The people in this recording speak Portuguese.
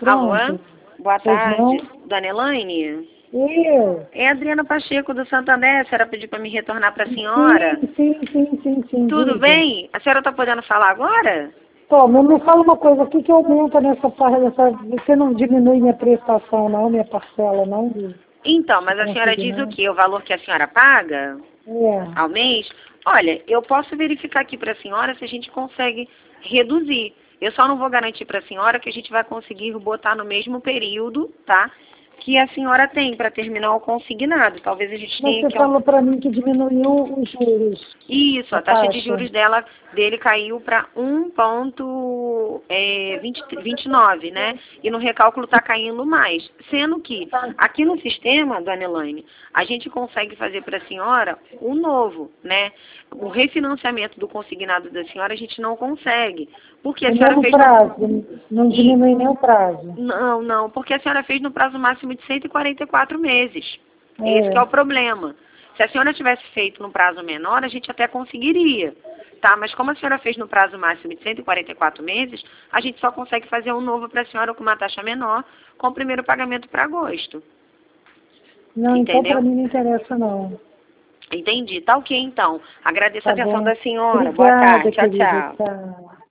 Alô? Pronto. Boa Pois tarde, não? dona Elaine. Eu? É a Adriana Pacheco do Santander. A senhora pediu para me retornar para a senhora. Sim, Tudo diga. bem? A senhora está podendo falar agora? Pô, mas me fala uma coisa, o que que aumenta nessa parte dessa... Você não diminui minha prestação, não, minha parcela, não? Então, mas a senhora diz o Consignado? quê? O valor que a senhora paga É. ao mês? Olha, eu posso verificar aqui para a senhora se a gente consegue reduzir. Eu só não vou garantir para a senhora que a gente vai conseguir botar no mesmo período, tá? Que a senhora tem para terminar o consignado. Talvez a gente Mas tenha você que... falou para mim que diminuiu os juros, Isso, a a taxa de taxa. juros dele caiu para 1,29, né? E no recálculo está caindo mais. Sendo que aqui no sistema, dona Elaine, a gente consegue fazer para a senhora o novo, né? O refinanciamento do consignado da senhora a gente não consegue. Porque a O senhora mesmo fez prazo, no... não E, diminui nem o prazo. não, porque a senhora fez no prazo máximo de 144 meses. Esse que é o É. problema. Se a senhora tivesse feito no prazo menor, a gente até conseguiria, tá? Mas como a senhora fez no prazo máximo de 144 meses, a gente só consegue fazer um novo para a senhora com uma taxa menor, com o primeiro pagamento para agosto. Não, então para Entendeu? mim não interessa, não. Entendi. Tá ok, então. Agradeço a Tá atenção bom? da senhora. Boa Obrigada, tarde. Tchau, querida. tchau. Tchau.